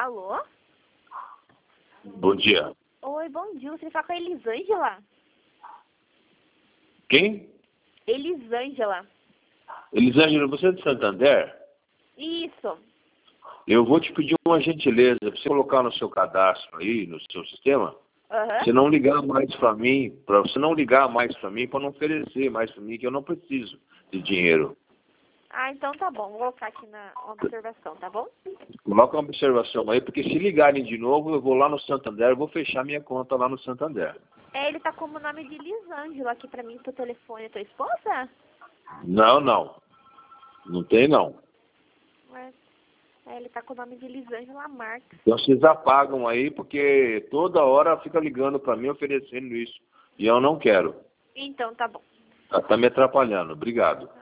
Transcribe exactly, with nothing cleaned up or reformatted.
Alô? Bom dia. Oi, bom dia. Você fala com a Elisângela? Quem? Elisângela. Elisângela, você é de Santander? Isso. Eu vou te pedir uma gentileza, para você colocar no seu cadastro aí, no seu sistema, Aham. você não ligar mais para mim, para você não ligar mais para mim, para não oferecer mais para mim, que eu não preciso de dinheiro. Ah, então tá bom. Vou colocar aqui na observação, tá bom? Coloca uma observação aí, porque se ligarem de novo, eu vou lá no Santander, eu vou fechar minha conta lá no Santander. É, ele tá como o nome de Elisângela aqui pra mim, seu telefone. É tua esposa? Não, não. Não tem, não. Ué, é, ele tá com o nome de Elisângela Marques. Então vocês apagam aí, porque toda hora fica ligando para mim oferecendo isso. E eu não quero. Então tá bom. Tá, tá me atrapalhando. Obrigado.